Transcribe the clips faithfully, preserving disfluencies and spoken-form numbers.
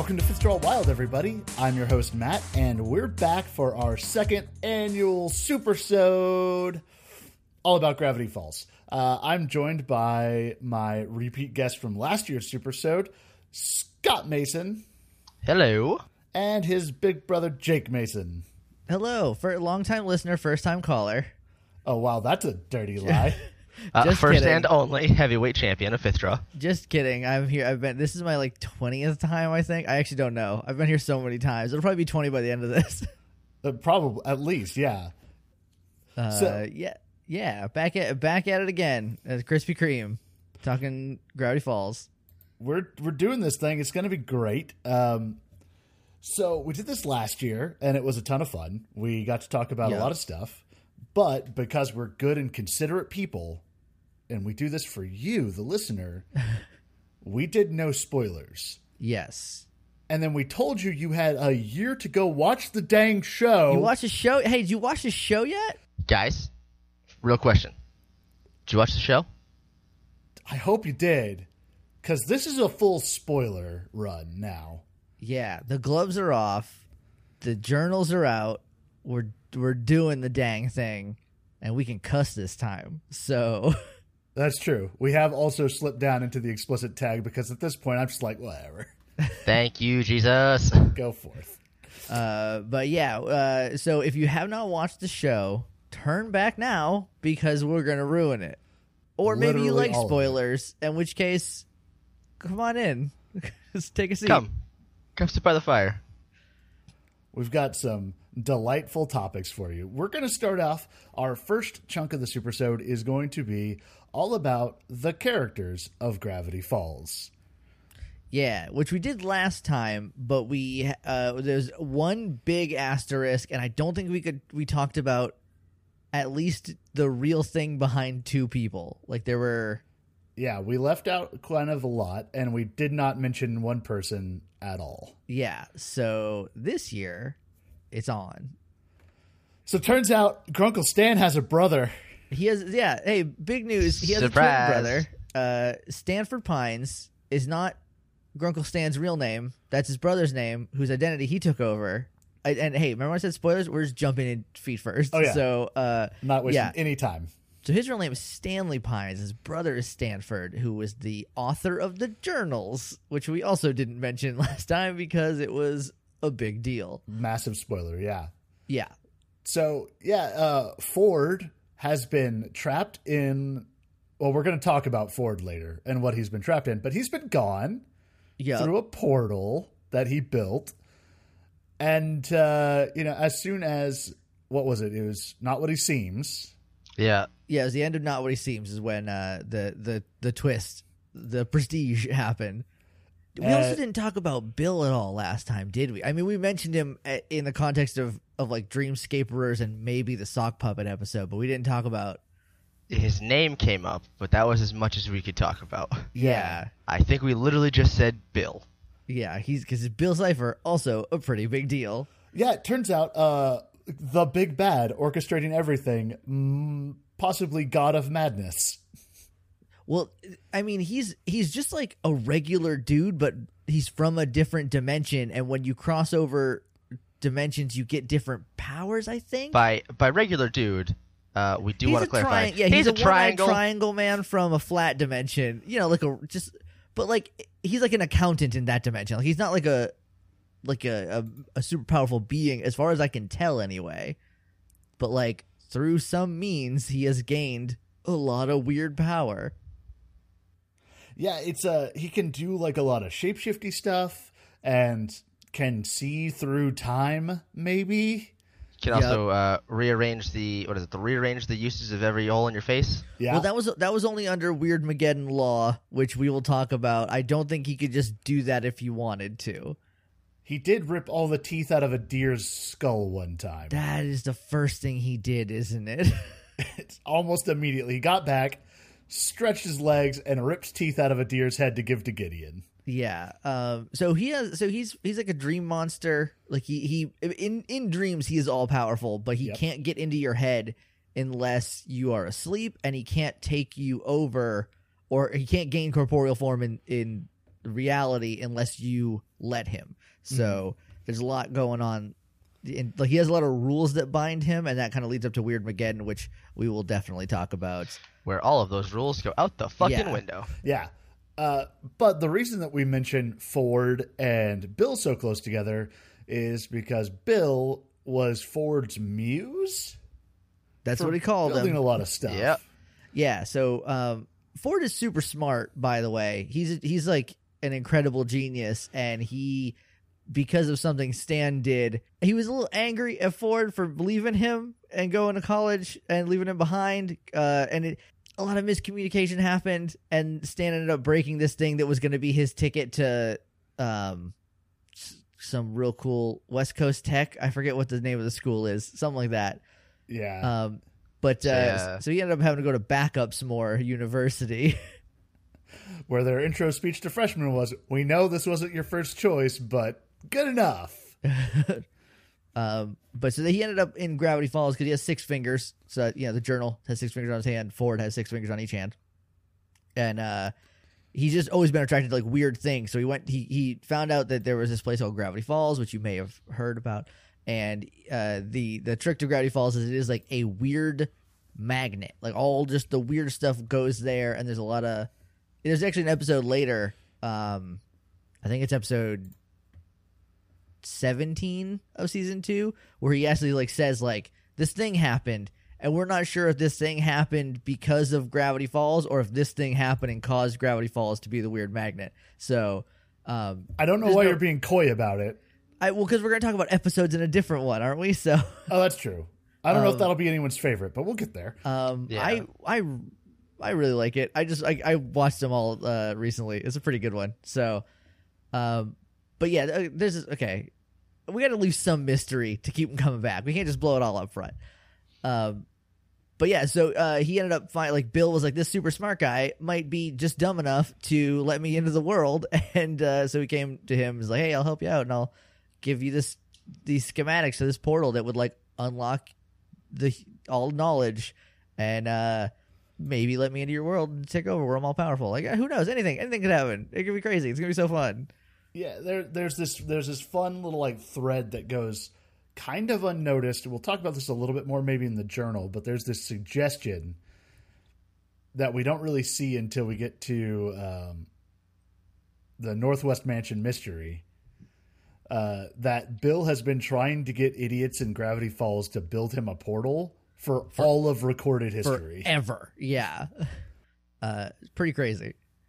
Welcome to Fifth Draw Wild, everybody. I'm your host, Matt, and we're back for our second annual Supersode, all about Gravity Falls. Uh, I'm joined by my repeat guest from last year's Supersode, Scott Mason. Hello. And his big brother, Jake Mason. Hello. For a long-time listener, first-time caller. Oh, wow, that's a dirty lie. Uh, Just first kidding. and only heavyweight champion of Fifth Draw. Just kidding. I'm here. I've been. This is my like twentieth time. I think. I actually don't know. I've been here so many times. It'll probably be twenty by the end of this. uh, probably, at least, yeah. Uh, So- yeah, yeah. Back at back at it again. Uh, Krispy Kreme, talking Gravity Falls. We're we're doing this thing. It's going to be great. Um, so we did this last year, and it was a ton of fun. We got to talk about Yeah. a lot of stuff. But because we're good and considerate people, and we do this for you, the listener, we did no spoilers. Yes. And then we told you you had a year to go watch the dang show. You watch the show? Hey, did you watch the show yet? Guys, real question. Did you watch the show? I hope you did, because this is a full spoiler run now. Yeah. The gloves are off. The journals are out. We're we're doing the dang thing, and we can cuss this time. So. That's true. We have also slipped down into the explicit tag because at this point I'm just like, whatever. Thank you, Jesus. Go forth. Uh, but yeah, uh, so if you have not watched the show, turn back now because we're going to ruin it. Or maybe you Literally like all of it. spoilers, in which case, come on in. Just take a seat. Come. Come sit by the fire. We've got some delightful topics for you. We're going to start off. Our first chunk of the Supersode is going to be all about the characters of Gravity Falls. Yeah, which we did last time, but we uh, there's one big asterisk, and I don't think we could. We talked about at least the real thing behind two people. Like there were. Yeah, we left out kind of a lot, and we did not mention one person at all. Yeah, so this year, it's on. So it turns out Grunkle Stan has a brother. He has, yeah. Hey, big news! He has Surprise. a twin brother. Uh, Stanford Pines is not Grunkle Stan's real name. That's his brother's name, whose identity he took over. I, and hey, remember when I said spoilers? We're just jumping in feet first. Oh, yeah. So, uh, Not wasting yeah. any time. So his real name is Stanley Pines. His brother is Stanford, who was the author of the journals, which we also didn't mention last time because it was a big deal. Massive spoiler, yeah. Yeah. So, yeah, uh, Ford has been trapped in... Well, we're going to talk about Ford later and what he's been trapped in, but he's been gone Yeah. through a portal that he built. And, uh, you know, as soon as... What was it? It was Not What He Seems... Yeah. Yeah, it was the end of Not What He Seems is when uh, the, the, the twist, the prestige happened. We Uh, also didn't talk about Bill at all last time, did we? I mean, we mentioned him a- in the context of, of like Dreamscaperers and maybe the Sock Puppet episode, but we didn't talk about... His name came up, but that was as much as we could talk about. Yeah. I think we literally just said Bill. Yeah, he's because Bill Cipher, also a pretty big deal. Yeah, it turns out uh, the big bad orchestrating everything, mm, possibly God of Madness. Well, I mean, he's he's just like a regular dude, but he's from a different dimension, and when you cross over dimensions, you get different powers, I think? By by regular dude, uh, we do He's want a to clarify. tri- yeah, he's, he's, a, a one-eyed triangle. triangle man from a flat dimension. You know, like a just, but like he's like an accountant in that dimension. Like he's not like a like a, a a super powerful being, as far as I can tell, anyway. But like through some means, he has gained a lot of weird power. Yeah, it's uh, he can do like a lot of shapeshifty stuff and can see through time, maybe. Can Yep. also uh, rearrange the what is it? The rearrange the uses of every hole in your face. Yeah. Well, that was that was only under Weird Mageddon law, which we will talk about. I don't think he could just do that if he wanted to. He did rip all the teeth out of a deer's skull one time. That is the first thing he did, isn't it? It's almost immediately. He got back, stretched his legs, and ripped teeth out of a deer's head to give to Gideon. Yeah. Um. So he has. So he's he's like a dream monster. Like he he in in dreams he is all powerful, but he Yep. can't get into your head unless you are asleep, and he can't take you over, or he can't gain corporeal form in in reality unless you let him. So mm. there's a lot going on. And, like, he has a lot of rules that bind him, and that kind of leads up to Weird Mageddon, which we will definitely talk about. Where all of those rules go out the fucking Yeah. window. Yeah. Uh, but the reason that we mention Ford and Bill so close together is because Bill was Ford's muse. That's for what he called building him. a lot of stuff. Yep. Yeah, so um, Ford is super smart, by the way. He's he's like an incredible genius, and he, because of something Stan did, he was a little angry at Ford for leaving him and going to college and leaving him behind. Uh, and it, a lot of miscommunication happened, and Stan ended up breaking this thing that was going to be his ticket to um, s- some real cool West Coast tech. I forget what the name of the school is, something like that. Yeah. Um, but uh, Yeah. so he ended up having to go to Backups University. Where their intro speech to freshmen was, we know this wasn't your first choice, but good enough. um, but so he ended up in Gravity Falls because he has six fingers. So, you know, the journal has six fingers on his hand. Ford has six fingers on each hand. And uh, he's just always been attracted to, like, weird things. So he went, he, he found out that there was this place called Gravity Falls, which you may have heard about. And uh, the the trick to Gravity Falls is it is like a weird magnet. Like, all just the weird stuff goes there, and there's a lot of. There's actually an episode later. Um, I think it's episode seventeen of season two, where he actually like says like this thing happened, and we're not sure if this thing happened because of Gravity Falls or if this thing happened and caused Gravity Falls to be the weird magnet. So um, I don't know there's why no- you're being coy about it. I well, because we're going to talk about episodes in a different one, aren't we? So, Oh, that's true. I don't know if Um, that'll be anyone's favorite, but we'll get there. um, Yeah. I, I, I really like it. I just, I, I watched them all uh, recently. It's a pretty good one. So, um, but yeah, uh, there's this, okay. We got to leave some mystery to keep them coming back. We can't just blow it all up front. Um, but yeah, so uh, he ended up finding, like, Bill was like, this super smart guy might be just dumb enough to let me into the world, and uh, so he came to him and was like, hey, I'll help you out, and I'll give you this these schematics to this portal that would like unlock the all knowledge and uh maybe let me into your world and take over where I'm all powerful. Like, who knows? Anything anything could happen. It could be crazy. It's gonna be so fun. Yeah, there, there's this there's this fun little like thread that goes kind of unnoticed. We'll talk about this a little bit more maybe in the journal, but there's this suggestion that we don't really see until we get to um, the Northwest Mansion mystery. Uh, that Bill has been trying to get idiots in Gravity Falls to build him a portal for, for all of recorded history. Forever. Yeah. Uh, it's pretty crazy.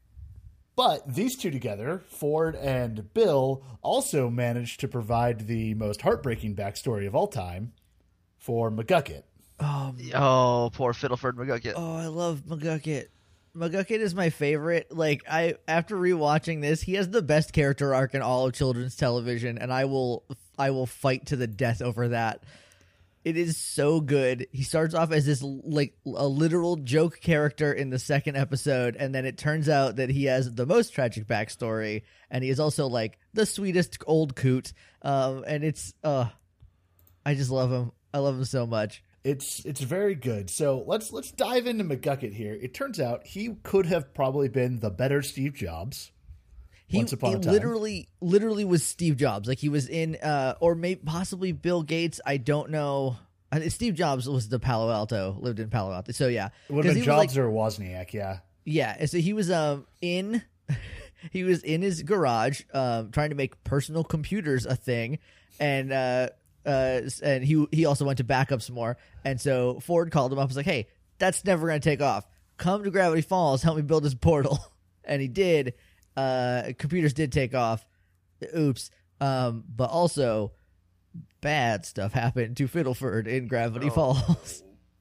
But these two together, Ford and Bill, also managed to provide the most heartbreaking backstory of all time for McGucket. Oh, Oh, poor Fiddleford McGucket. oh, I love McGucket. McGucket is my favorite. Like, I after rewatching this, he has the best character arc in all of children's television, and I will I will fight to the death over that. It is so good. He starts off as this like a literal joke character in the second episode, and then it turns out that he has the most tragic backstory, and he is also like the sweetest old coot. Um, and it's uh, I just love him. I love him so much. It's it's very good. So let's let's dive into McGucket here. It turns out he could have probably been the better Steve Jobs. He, Once upon he a time. literally literally was Steve Jobs. Like, he was in uh or maybe possibly Bill Gates. I don't know. I think Steve Jobs was the Palo Alto, lived in Palo Alto. So yeah. It would 'Cause have he been was, Jobs like, or Wozniak, yeah. yeah, and so he was um in he was in his garage um trying to make personal computers a thing, and uh uh and he he also went to backup some more, and so Ford called him up and was like, hey, that's never gonna take off. Come to Gravity Falls, help me build this portal. And he did. Uh computers did take off. Oops. Um but also bad stuff happened to Fiddleford in Gravity Oh. Falls.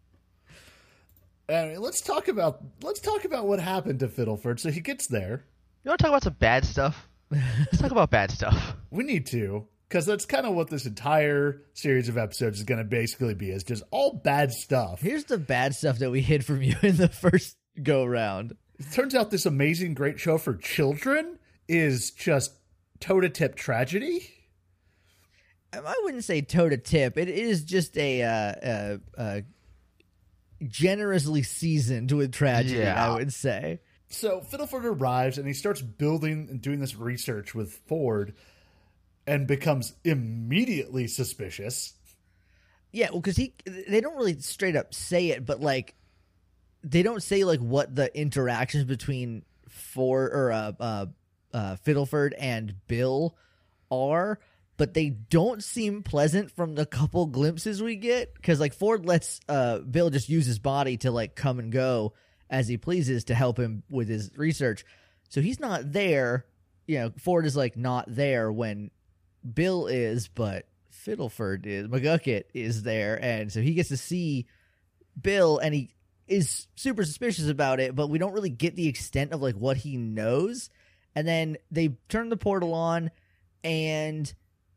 And let's talk about let's talk about what happened to Fiddleford. So he gets there. You want to talk about some bad stuff? Let's talk about bad stuff. We need to, because that's kind of what this entire series of episodes is going to basically be, is just all bad stuff. Here's the bad stuff that we hid from you in the first go round. It turns out this amazing, great show for children is just toe-to-tip tragedy. I wouldn't say toe to tip. It is just a uh, uh, uh, generously seasoned with tragedy, Yeah. I would say. So Fiddleford arrives and he starts building and doing this research with Ford and becomes immediately suspicious. Yeah, well, because he they don't really straight up say it, but like they don't say like what the interactions between Ford or uh, uh, uh, Fiddleford and Bill are, but they don't seem pleasant from the couple glimpses we get. Because like Ford lets uh, Bill just use his body to like come and go as he pleases to help him with his research, so he's not there. You know, Ford is like not there when Bill is, but Fiddleford is. McGucket is there, and so he gets to see Bill, and he is super suspicious about it, but we don't really get the extent of like what he knows. And then they turn the portal on, and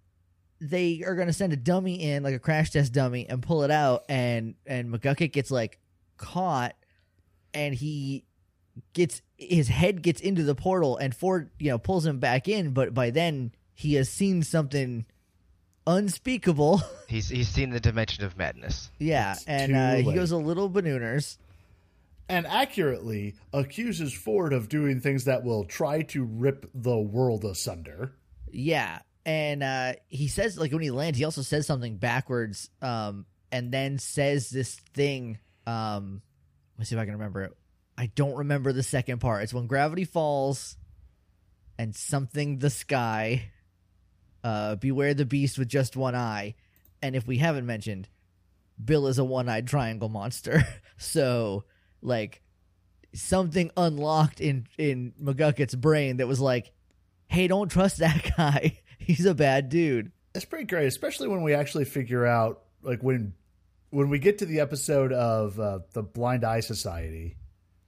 they are going to send a dummy in, like a crash test dummy, and pull it out, and and McGucket gets like caught, and he gets his head gets into the portal, and Ford, you know, pulls him back in, but by then he has seen something unspeakable. He's he's seen the dimension of madness. Yeah, It's and too uh, he late. goes a little bananas. And accurately accuses Ford of doing things that will try to rip the world asunder. Yeah, and uh, he says, like, when he lands, he also says something backwards, um, and then says this thing. Um, let's see if I can remember it. I don't remember the second part. It's when gravity falls and something the sky. Uh, beware the beast with just one eye. And if we haven't mentioned, Bill is a one-eyed triangle monster. So, like, something unlocked in, in McGucket's brain that was like, hey, don't trust that guy. He's a bad dude. It's pretty great, especially when we actually figure out, like, when when we get to the episode of uh, the Blind Eye Society.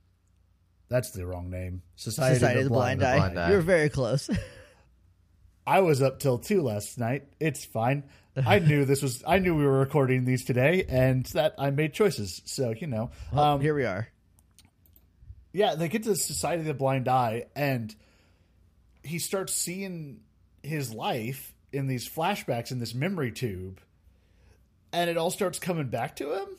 That's the wrong name. Society, Society of of the Blind, the Eye. Blind Eye. You were very close. I was up till two last night. It's fine. I knew this was. I knew we were recording these today, and that I made choices. So you know, Well, um, here we are. yeah, they get to the Society of the Blind Eye, and he starts seeing his life in these flashbacks in this memory tube, and it all starts coming back to him,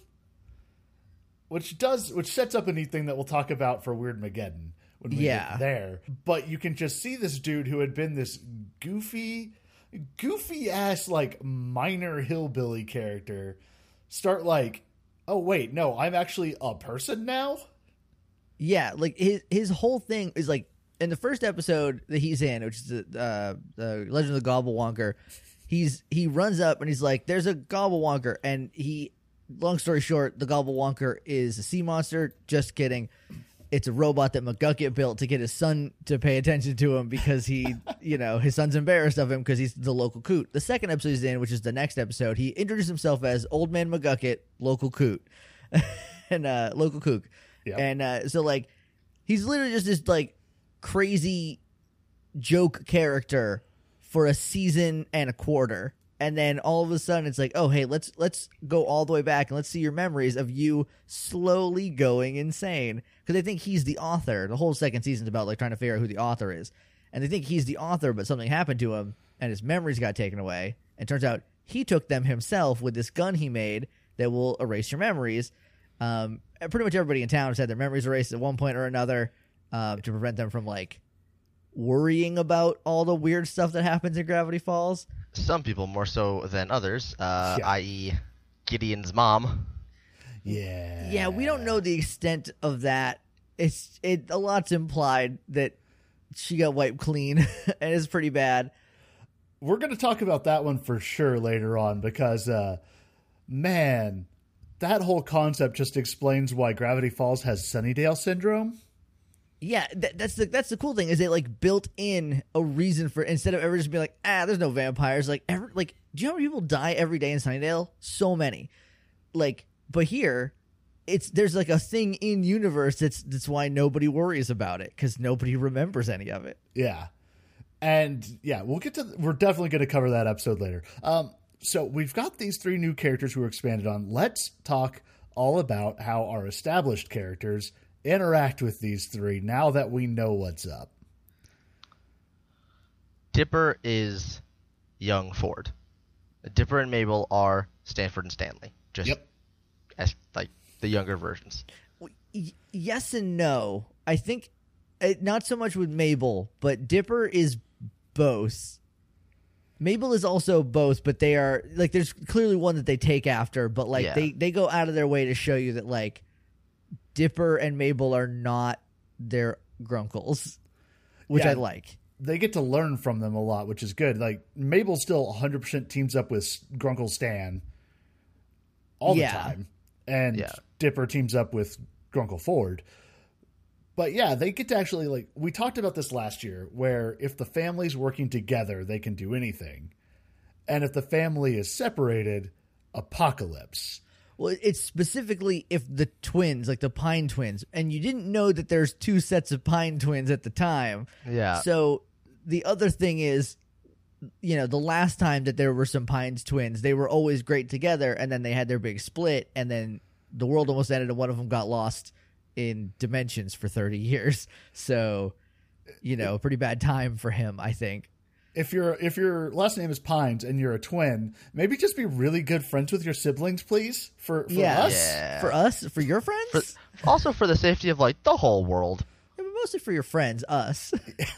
which does, which sets up a neat thing that we'll talk about for Weird Mageddon when we Yeah. get there. But you can just see this dude who had been this goofy, goofy ass like minor hillbilly character start like, oh wait, no, I'm actually a person now. Yeah, like his his whole thing is like in the first episode that he's in, which is the uh, the Legend of the Gobblewonker. He's he runs up and he's like, "There's a Gobblewonker," and he. Long story short, the Gobblewonker is a sea monster. Just kidding. It's a robot that McGucket built to get his son to pay attention to him because he, you know, his son's embarrassed of him because he's the local coot. The second episode he's in, which is the next episode, he introduced himself as Old Man McGucket, local coot, and uh, local kook. Yep. And uh, so, like, he's literally just this, like, crazy joke character for a season and a quarter. And then all of a sudden it's like, oh, hey, let's let's go all the way back and let's see your memories of you slowly going insane. Because they think he's the author. The whole second season's about like trying to figure out who the author is. And they think he's the author, but something happened to him and his memories got taken away. And turns out he took them himself with this gun he made that will erase your memories. Um, and pretty much everybody in town has had their memories erased at one point or another um, to prevent them from like worrying about all the weird stuff that happens in Gravity Falls. Some people more so than others, uh, Yeah. that is. Gideon's mom. Yeah. Yeah, we don't know the extent of that. It's it a lot's implied that she got wiped clean and it's pretty bad. We're going to talk about that one for sure later on because, uh, man, that whole concept just explains why Gravity Falls has Sunnydale syndrome. Yeah, that, that's the that's the cool thing is they like built in a reason for instead of ever just being like, ah, there's no vampires. Like ever like, do you know how many people die every day in Sunnydale? So many. Like, but here, it's there's like a thing in universe that's that's why nobody worries about it because nobody remembers any of it. Yeah. And yeah, we'll get to, we're definitely going to cover that episode later. Um, so we've got these three new characters who are expanded on. Let's talk all about how our established characters interact with these three now that we know what's up. Dipper is young Ford. Dipper and Mabel are Stanford and Stanley. Just Yep. as like the younger versions. Y- yes and no. I think It, not so much with Mabel, but Dipper is both. Mabel is also both, but they are like there's clearly one that they take after, but like Yeah. they they go out of their way to show you that like Dipper and Mabel are not their grunkles, which Yeah. I like. They get to learn from them a lot, which is good. Like Mabel still one hundred percent teams up with Grunkle Stan all the Yeah. time, and Yeah. Dipper teams up with Grunkle Ford. But yeah, they get to actually, like, we talked about this last year, where if the family's working together, they can do anything. And if the family is separated, apocalypse. Well, it's specifically if the twins, like the Pine twins, and you didn't know that there's two sets of Pine twins at the time. Yeah. So the other thing is, you know, the last time that there were some Pines twins, they were always great together, and then they had their big split, and then the world almost ended, and one of them got lost in dimensions for thirty years. So, you know, a pretty bad time for him, I think. If your if your last name is Pines and you're a twin, maybe just be really good friends with your siblings, please. For for Yeah. us, Yeah. For us, for your friends, For, also for the safety of like the whole world. Yeah, but mostly for your friends, us.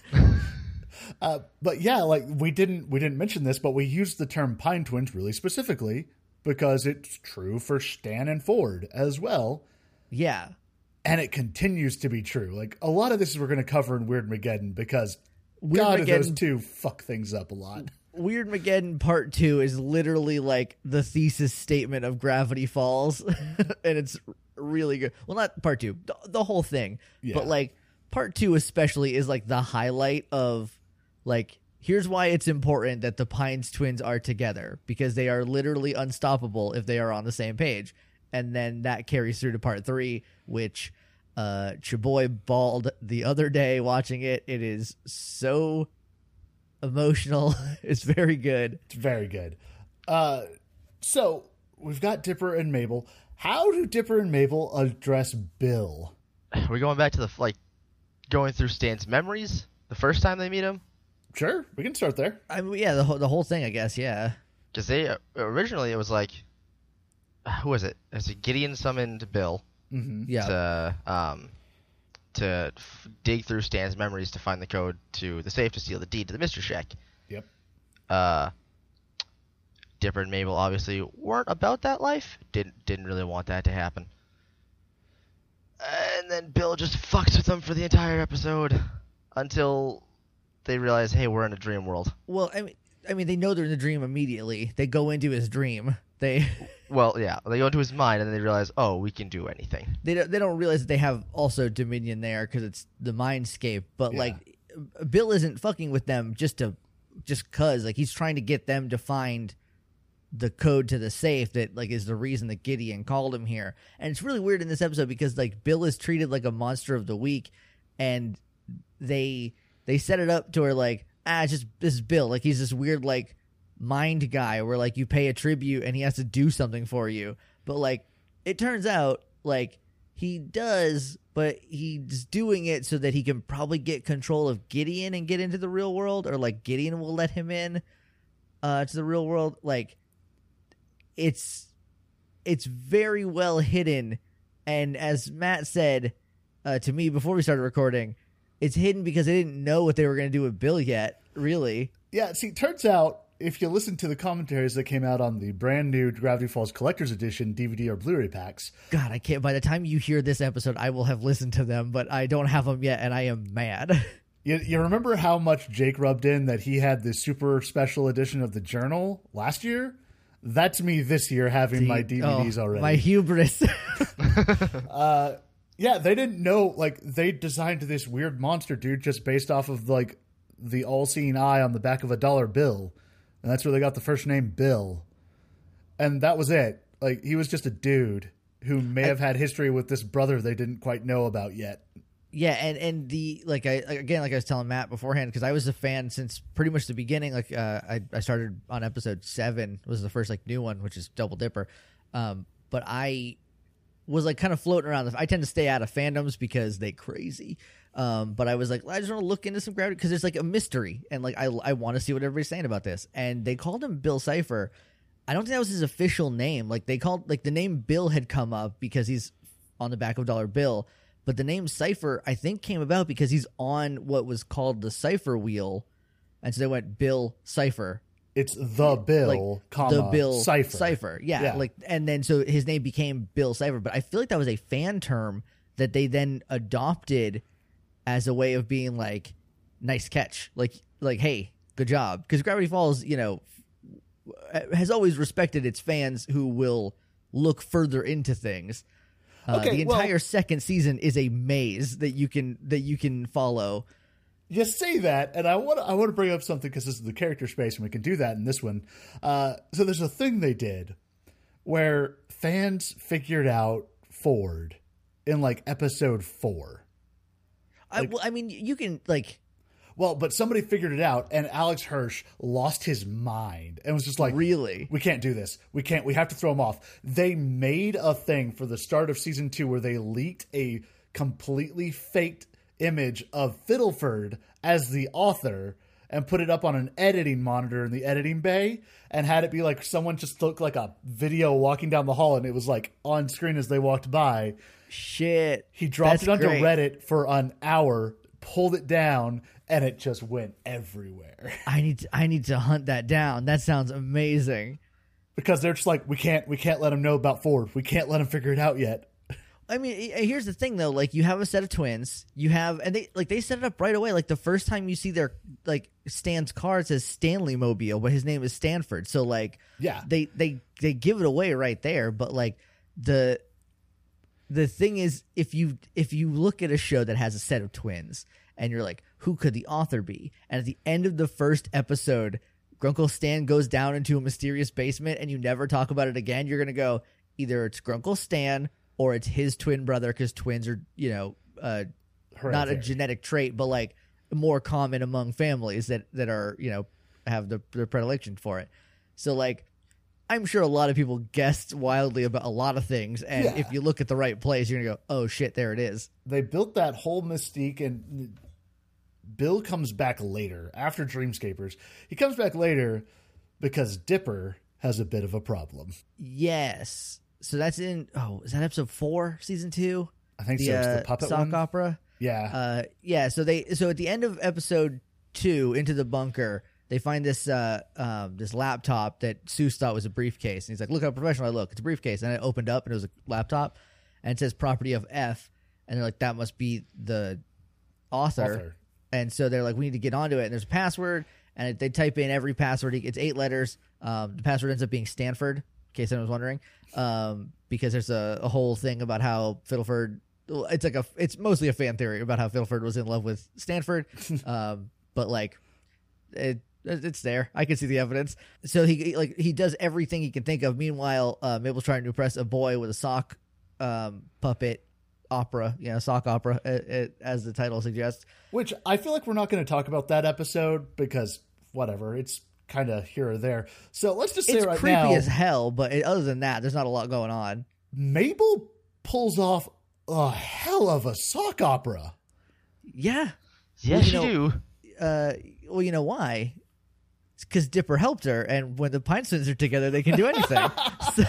Uh, but yeah, like we didn't we didn't mention this, but we used the term Pine Twins really specifically because it's true for Stan and Ford as well, Yeah. and it continues to be true. Like a lot of this we're going to cover in Weird Mageddon because God, do those Weirdmageddon- two fuck things up a lot. Weird Mageddon Part Two is literally like the thesis statement of Gravity Falls, and it's really good. Well, not Part Two, the, the whole thing, Yeah. but like Part Two especially is like the highlight of like here's why it's important that the Pines twins are together because they are literally unstoppable if they are on the same page, and then that carries through to Part Three, which uh, Chaboy bawled the other day watching it. It is so emotional. It's very good. It's very good. Uh, so we've got Dipper and Mabel. How do Dipper and Mabel address Bill? We're going back to the like going through Stan's memories the first time they meet him Sure, we can start there. I mean, yeah, the whole the whole thing, I guess. Yeah, because they uh, originally it was like who was it? It was Gideon summoned Bill Mm-hmm. yeah. to um to f- dig through Stan's memories to find the code to the safe to steal the deed to the Mystery Shack. Yep. Uh, Dipper and Mabel obviously weren't about that life. Didn't didn't really want that to happen. And then Bill just fucks with them for the entire episode until they realize, hey, we're in a dream world. Well, I mean, I mean, they know they're in the dream immediately. They go into his dream. They Well, yeah, they go into his mind and then they realize, oh, we can do anything. they don't, they don't realize that they have also Dominion there because it's the Mindscape. But Yeah. like, Bill isn't fucking with them just to just cause like he's trying to get them to find the code to the safe that like is the reason that Gideon called him here. And it's really weird in this episode because like Bill is treated like a monster of the week, and they they set it up to where like ah it's just this is Bill, like he's this weird like mind guy where like you pay a tribute and he has to do something for you. But like it turns out like he does, but he's doing it so that he can probably get control of Gideon and get into the real world, or like Gideon will let him in uh to the real world. Like it's it's very well hidden, and as Matt said uh, to me before we started recording, it's hidden because they didn't know what they were going to do with Bill yet, really. Yeah, see, turns out if you listen to the commentaries that came out on the brand new Gravity Falls Collector's Edition D V D or Blu-ray packs, God, I can't. By the time you hear this episode, I will have listened to them, but I don't have them yet, and I am mad. you, you remember how much Jake rubbed in that he had the super special edition of the Journal last year? That's me this year having my D V Ds Oh, already. My hubris. Yeah, they didn't know, like, they designed this weird monster dude just based off of, like, the all-seeing eye on the back of a dollar bill. And that's where they got the first name Bill. And that was it. Like, he was just a dude who may have had history with this brother they didn't quite know about yet. Yeah, and, and the like I again like I was telling Matt beforehand, because I was a fan since pretty much the beginning. Like uh, I I started on episode seven, was the first like new one, which is Double Dipper. Um, but I was like kind of floating around. I tend to stay out of fandoms because they crazy. Um, but I was like, I just want to look into some Gravity because there's like a mystery, and like I I want to see what everybody's saying about this. And they called him Bill Cipher. I don't think that was his official name. Like they called like the name Bill had come up because he's on the back of a dollar bill. But the name Cypher, I think, came about because he's on what was called the Cypher wheel. And so they went Bill Cypher. It's the Bill, like, comma, the Bill Cypher. Cypher. Yeah, Yeah. Like, and then so his name became Bill Cypher. But I feel like that was a fan term that they then adopted as a way of being like, nice catch. Like, like, hey, good job. Because Gravity Falls, you know, has always respected its fans who will look further into things. Uh, Okay, the well- entire second season is a maze that you can that you can follow. You say that, and I want to I want to bring up something because this is the character space, and we can do that in this one. Uh, so there's a thing they did where fans figured out Ford in like episode four. I, well, I mean, you can like Well, but somebody figured it out, and Alex Hirsch lost his mind and was just like, really. we can't do this. We can't. We have to throw him off. They made a thing for the start of season two where they leaked a completely faked image of Fiddleford as the author and put it up on an editing monitor in the editing bay and had it be like someone just looked like a video walking down the hall, and it was like on screen as they walked by. Shit. He dropped That's it onto great. Reddit for an hour, pulled it down, and it just went everywhere. I need to, I need to hunt that down. That sounds amazing. Because they're just like, we can't we can't let him know about Ford. We can't let him figure it out yet. I mean, here's the thing though. Like, you have a set of twins. You have, and they like they set it up right away. Like the first time you see their like Stan's car, it says Stanley Mobile, but his name is Stanford. So like, Yeah. they they they give it away right there. But like the the thing is, if you if you look at a show that has a set of twins, and you're like, who could the author be? And at the end of the first episode, Grunkle Stan goes down into a mysterious basement, and you never talk about it again. You're gonna go, either it's Grunkle Stan or it's his twin brother, because twins are, you know, uh, not a Hereditary. genetic trait, but like more common among families that, that are, you know, have the, the predilection for it. So like, I'm sure a lot of people guessed wildly about a lot of things. And Yeah. if you look at the right place, you're going to go, oh shit, there it is. They built that whole mystique, and Bill comes back later after Dreamscapers. He comes back later because Dipper has a bit of a problem. Yes. So that's in, oh, is that episode four, season two? I think The, so. It's uh, the puppet sock one. opera. Yeah. Uh, yeah. So they, so at the end of episode two, Into the Bunker, they find this, uh, um, this laptop that Seuss thought was a briefcase. And he's like, look how professional I look. It's a briefcase. And it opened up and it was a laptop, and it says property of F. And they're like, that must be the author. Author. And so they're like, we need to get onto it. And there's a password, and they type in every password. It's eight letters. Um, the password ends up being Stanford, in case anyone was wondering, um, because there's a, a whole thing about how Fiddleford. It's like a. It's mostly a fan theory about how Fiddleford was in love with Stanford, um, but like, it, it's there. I can see the evidence. So he like he does everything he can think of. Meanwhile, uh, Mabel's trying to impress a boy with a sock um, puppet opera, you know, sock opera, uh, uh, as the title suggests. Which I feel like we're not going to talk about that episode because whatever. It's kind of here or there. So let's just say It's right creepy now, as hell, but it, other than that, there's not a lot going on. Mabel pulls off a hell of a sock opera. Yeah. Yes, Well, you, you know- do. Uh, well, you know why? It's because Dipper helped her, and when the Pine Twins are together, they can do anything. So,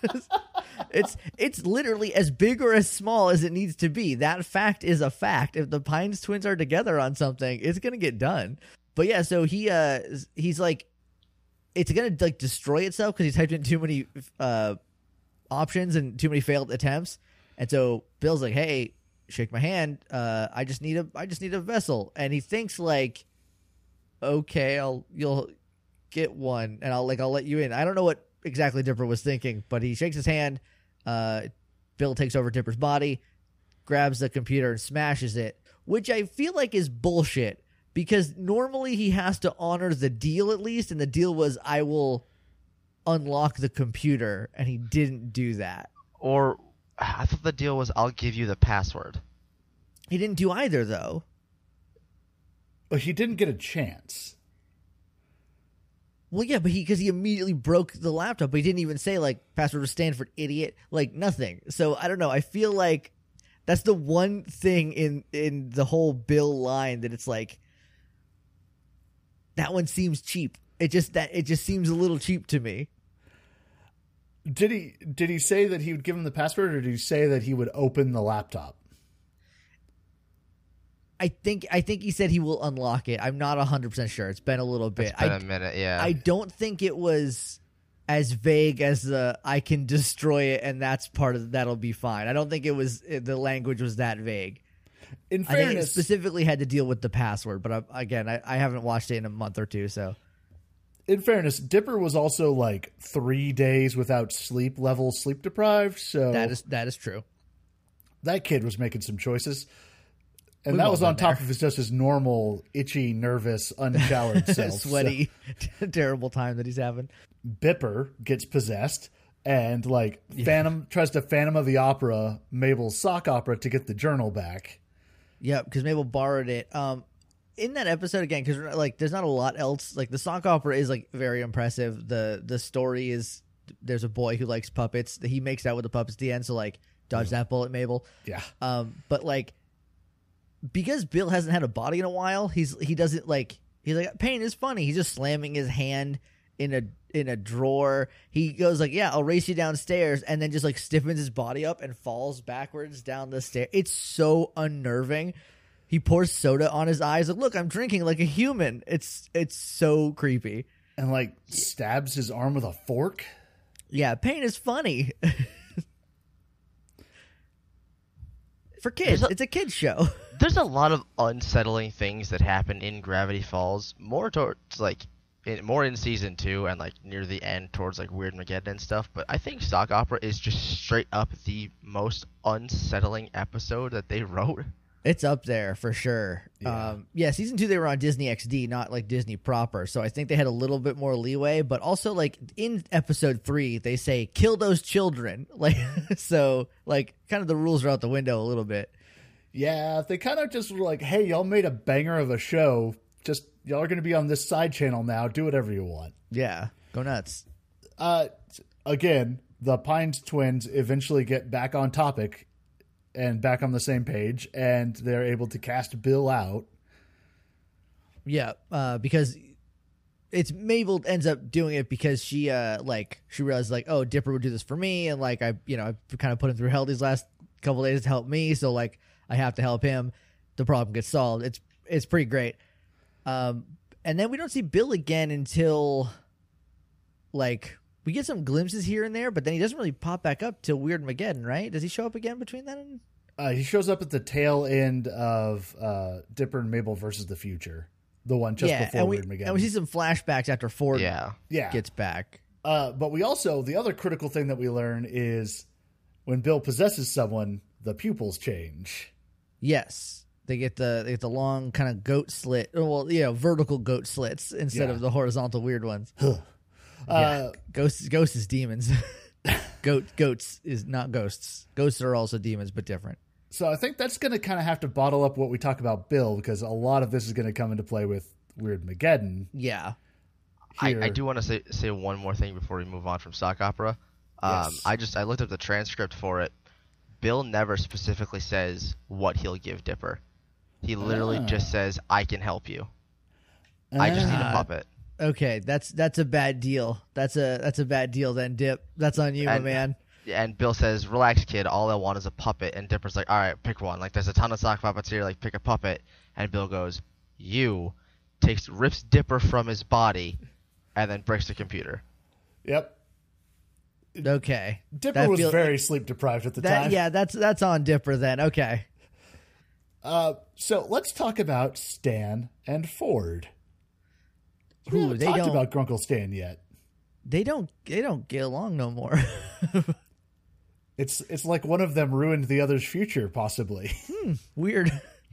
it's it's literally as big or as small as it needs to be. That fact is a fact. If the Pines Twins are together on something, it's gonna get done. But yeah, so he uh he's like, it's gonna like destroy itself because he typed in too many uh options and too many failed attempts. And so Bill's like, hey, shake my hand. Uh, I just need a, I just need a vessel. And he thinks like, okay, I'll, you'll get one, and I'll like, I'll let you in. I don't know what exactly Dipper was thinking, but he shakes his hand. Uh, Bill takes over Dipper's body, grabs the computer and smashes it, which I feel like is bullshit, because normally he has to honor the deal at least. And the deal was, I will unlock the computer, and he didn't do that. Or I thought the deal was I'll give you the password. He didn't do either, though. But he didn't get a chance. Well, yeah, but he because he immediately broke the laptop, but he didn't even say like password was Stanford idiot, like nothing. So I don't know. I feel like that's the one thing in in the whole Bill line that it's like that one seems cheap. It just that it just seems a little cheap to me. Did he did he say that he would give him the password, or did he say that he would open the laptop? I think I think he said he will unlock it. I'm not one hundred percent sure. It's been a little bit. It's been I, a minute, yeah. I don't think it was as vague as the I can destroy it and that's part of that'll be fine. I don't think it was the language was that vague. In I think it fairness, specifically had to deal with the password, but I, again, I, I haven't watched it in a month or two, so. in fairness, Dipper was also like three days without sleep level sleep deprived, so That is that is true. that kid was making some choices. And We've that all was on been top there. of his just his normal, itchy, nervous, unshowered self. Sweaty, terrible time that he's having. So Bipper gets possessed and like Phantom tries to Phantom of the Opera Mabel's sock opera to get the journal back. Yep, because Mabel borrowed it. Um, in that episode again, because like there's not a lot else. Like the sock opera is like very impressive. The the story is there's a boy who likes puppets. He makes out with the puppets at the end. So like dodge that bullet, Mabel. Yeah. Um, but like because Bill hasn't had a body in a while, he's he doesn't like he's like pain is funny. He's just slamming his hand in a in a drawer. He goes like, yeah, I'll race you downstairs, and then just like stiffens his body up and falls backwards down the stair. It's so unnerving. He pours soda on his eyes. Like, look, I'm drinking like a human. It's it's so creepy. And like stabs his arm with a fork. Yeah, pain is funny. For kids, There's a- it's a kids show. There's a lot of unsettling things that happen in Gravity Falls, more towards like in, more in season two and like near the end towards like Weird Mageddon and stuff. But I think Sock Opera is just straight up the most unsettling episode that they wrote. It's up there for sure. Yeah. Um, yeah, season two they were on Disney X D, not like Disney proper. So I think they had a little bit more leeway. But also, like in episode three, they say kill those children. Like so, like kind of the rules are out the window a little bit. Yeah, they kind of just were like, hey, y'all made a banger of a show. Just y'all are going to be on this side channel now. Do whatever you want. Yeah, go nuts. Uh, again, the Pines twins eventually get back on topic and back on the same page, and they're able to cast Bill out. Yeah, uh, because it's Mabel ends up doing it because she uh like she realized like, oh, Dipper would do this for me, and like I you know I kind of put him through hell these last couple days to help me, so like I have to help him. The problem gets solved. It's it's pretty great. Um, and then we don't see Bill again until like we get some glimpses here and there, but then he doesn't really pop back up till Weird Mageddon, right? Does he show up again between then and? Uh, he shows up at the tail end of uh, Dipper and Mabel versus the Future, the one just yeah, before and we, Weird Mageddon. and we see some flashbacks after Ford Yeah. yeah, gets back. Uh, but we also, the other critical thing that we learn is when Bill possesses someone, the pupils change. Yes, they get the they get the long kind of goat slit, well, you know, vertical goat slits instead Yeah. of the horizontal weird ones. Uh, Yeah. Ghosts, ghosts is demons. Goat, goats is not ghosts. Ghosts are also demons, but different. So I think that's going to kind of have to bottle up what we talk about Bill, because a lot of this is going to come into play with Weird Mageddon. Yeah. I, Here. I do want to say say one more thing before we move on from Sock Opera. Um, Yes. I just I looked up the transcript for it. Bill never specifically says what he'll give Dipper. He literally Ah. just says, "I can help you. I just need a Ah. puppet." Okay, that's that's a bad deal. That's a that's a bad deal then, Dip. That's on you, And- my man. And Bill says, "Relax, kid. All I want is a puppet." And Dipper's like, "All right, pick one. Like, there's a ton of sock puppets here. Like, pick a puppet." And Bill goes, "You," takes rips Dipper from his body, and then breaks the computer. Yep. Okay. Dipper That was feel- very sleep deprived at the That time. yeah, that's that's on Dipper then. Okay. Uh, so let's talk about Stan and Ford. We Ooh, haven't they talked don't about Grunkle Stan yet. they don't they don't get along no more. It's it's like one of them ruined the other's future, possibly. Weird.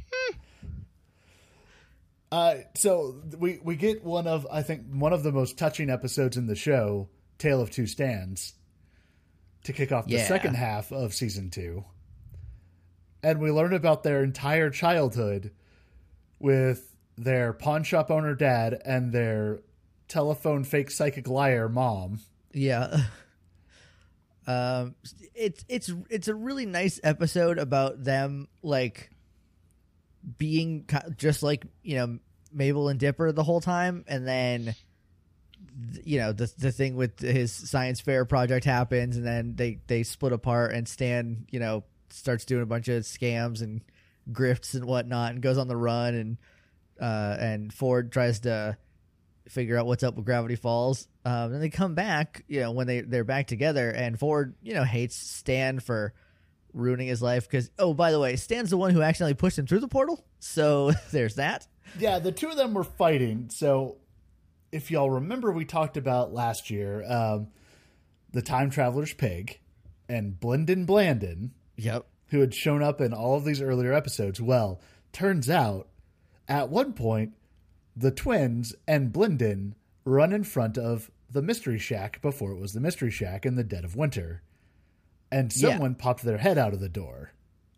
Uh, so we we get one of I think one of the most touching episodes in the show, Tale of Two Stans, to kick off the Yeah. second half of season two, and we learn about their entire childhood with their pawn shop owner dad and their telephone fake psychic liar mom. Yeah. Um, it's it's it's a really nice episode about them like being ki- just like you know Mabel and Dipper the whole time, and then th- you know the the thing with his science fair project happens, and then they they split apart, and Stan you know starts doing a bunch of scams and grifts and whatnot, and goes on the run, and uh, and Ford tries to figure out what's up with Gravity Falls. Um, then they come back, you know, when they they're back together, and Ford, you know, hates Stan for ruining his life because, oh, by the way, Stan's the one who accidentally pushed him through the portal. So there's that. Yeah, the two of them were fighting. So if y'all remember, we talked about last year um, the Time Traveler's Pig and Blendin Blandin, Yep. who had shown up in all of these earlier episodes. Well, turns out at one point, the twins and Blendin run in front of the Mystery Shack before it was the Mystery Shack in the dead of winter. And someone yeah. popped their head out of the door.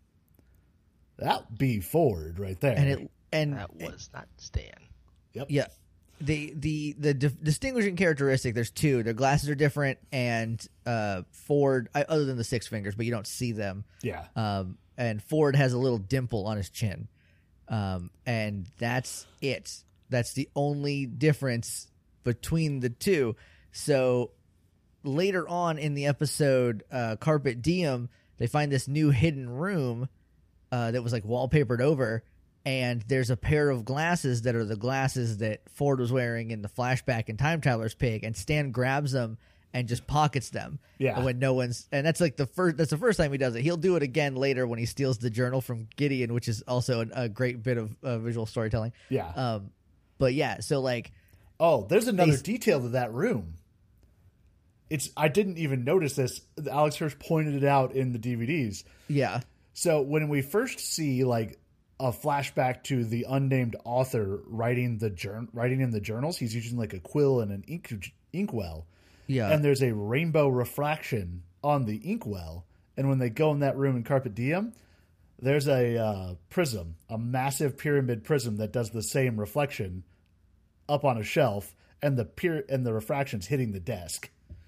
That be Ford right there. And it and that was not Stan. Yep. Yeah. The the the di- distinguishing characteristic, there's two. Their glasses are different, and uh, Ford, I, other than the six fingers, but you don't see them. Yeah. Um, and Ford has a little dimple on his chin. Um, and that's it. That's the only difference between the two. So later on in the episode, uh, Carpet Diem, they find this new hidden room uh, that was like wallpapered over, and there's a pair of glasses that are the glasses that Ford was wearing in the flashback in Time Traveler's Pig, and Stan grabs them and just pockets them. Yeah. When no one's, and that's like the first, that's the first time he does it. He'll do it again later when he steals the journal from Gideon, which is also a, a great bit of uh, visual storytelling. Yeah. Um, but yeah, so like, oh, there's another they, detail to that room. It's I didn't even notice this. Alex Hirsch pointed it out in the D V Ds. Yeah. So when we first see like a flashback to the unnamed author writing the jour- writing in the journals, he's using like a quill and an ink inkwell. Yeah. And there's a rainbow refraction on the inkwell. And when they go in that room in Carpet Diem, there's a uh, prism, a massive pyramid prism that does the same reflection up on a shelf, and the pyra- and the refraction's hitting the desk.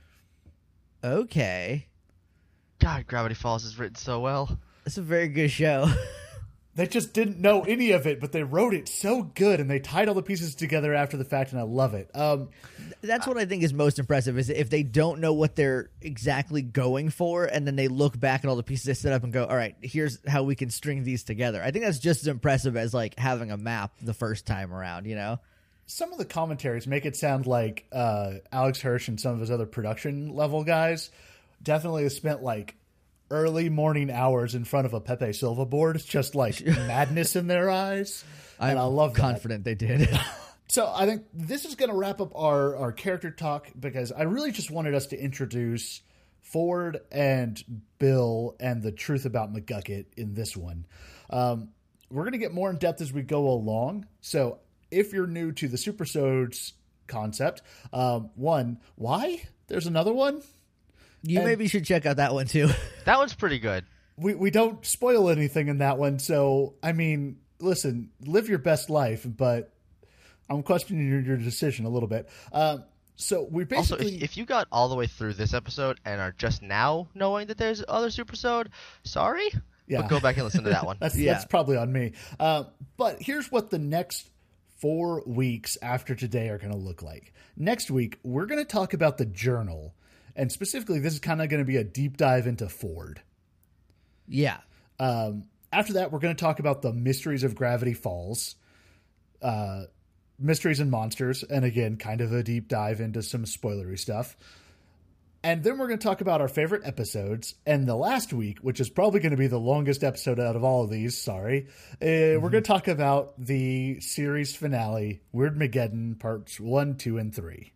Okay. God, Gravity Falls is written so well. It's a very good show. They just didn't know any of it, but they wrote it so good, and they tied all the pieces together after the fact, and I love it. Um, That's what I think is most impressive, is if they don't know what they're exactly going for, and then they look back at all the pieces they set up and go, all right, here's how we can string these together. I think that's just as impressive as like having a map the first time around, you know? some of the commentaries make it sound like uh, Alex Hirsch and some of his other production level guys definitely have spent like early morning hours in front of a Pepe Silva board, just like madness in their eyes. And I'm I love that. confident they did. So I think this is going to wrap up our, our character talk, because I really just wanted us to introduce Ford and Bill and the truth about McGucket in this one. Um, we're going to get more in depth as we go along. So if you're new to the Supersodes concept, um, one, why? There's another one? You And- maybe should check out that one too. That one's pretty good. We we don't spoil anything in that one. So, I mean, listen, live your best life, but I'm questioning your, your decision a little bit. Um, so we Also, basically... if, if you got all the way through this episode and are just now knowing that there's other Supersode, sorry, Yeah. but go back and listen to that one. That's Yeah. that's probably on me. Uh, but here's what the next four weeks after today are going to look like. Next week, we're going to talk about the journal. And specifically, this is kind of going to be a deep dive into Ford. Yeah. Um, after that, we're going to talk about the mysteries of Gravity Falls, uh, mysteries and monsters. And again, kind of a deep dive into some spoilery stuff. And then we're going to talk about our favorite episodes. And the last week, which is probably going to be the longest episode out of all of these, sorry, uh, mm-hmm. we're going to talk about the series finale, Weirdmageddon, parts one, two, and three.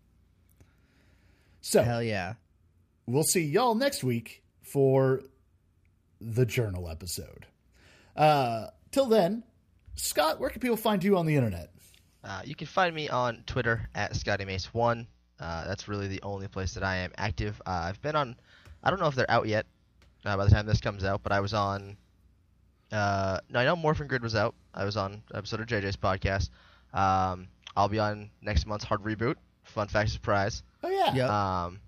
So, Hell yeah. we'll see y'all next week for the journal episode. Uh, till then, Scott, where can people find you on the internet? Uh, you can find me on Twitter at Scotty Mace one. Uh, that's really the only place that I am active. Uh, I've been on, I don't know if they're out yet uh, by the time this comes out, but I was on, uh, no, I know Morphin Grid was out. I was on an episode of J J's podcast. Um, I'll be on next month's Hard Reboot. Fun fact surprise. Oh, yeah. Yep. Um,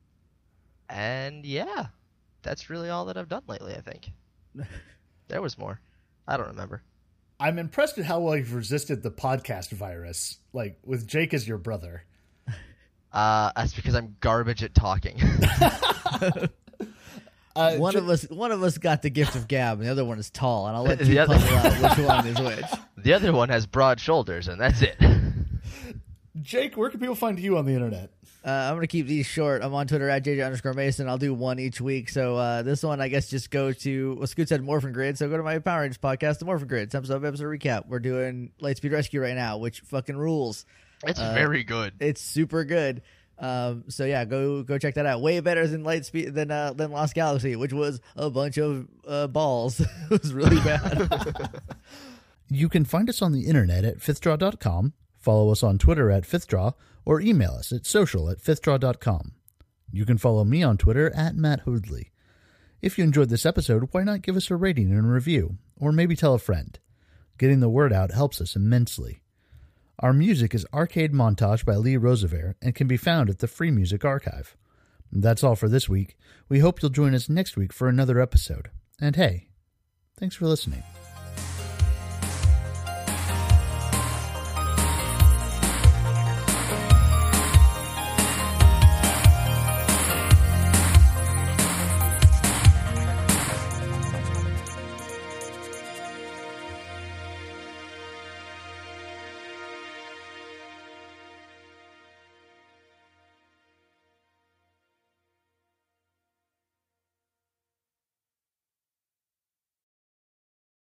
and yeah, that's really all that I've done lately, I think. There was more. I don't remember. I'm impressed at how well you've resisted the podcast virus, like with Jake as your brother. Uh, that's because I'm garbage at talking. Uh, one J- of us, one of us got the gift of gab, and the other one is tall. And I'll let The you other- puzzle out which one is which. The other one has broad shoulders, and that's it. Jake, where can people find you on the internet? Uh, I'm gonna keep these short. I'm on Twitter at J J underscore Mason. I'll do one each week. So uh, this one, I guess, just go to well, Scoot said Morphin Grid. So go to my Power Rangers podcast, the Morphin Grid. It's episode of episode recap. We're doing Lightspeed Rescue right now, which fucking rules. It's Uh, very good. It's super good. Um, so yeah, go go check that out. Way better than Lightspeed than uh, than Lost Galaxy, which was a bunch of uh, balls. It was really bad. You can find us on the internet at fifth draw dot com, follow us on Twitter at fifthdraw, or email us at social at fifthdraw dot com. You can follow me on Twitter at Matt Hoodley. If you enjoyed this episode, why not give us a rating and a review, or maybe tell a friend? Getting the word out helps us immensely. Our music is Arcade Montage by Lee Roosevelt and can be found at the Free Music Archive. That's all for this week. We hope you'll join us next week for another episode. And hey, thanks for listening.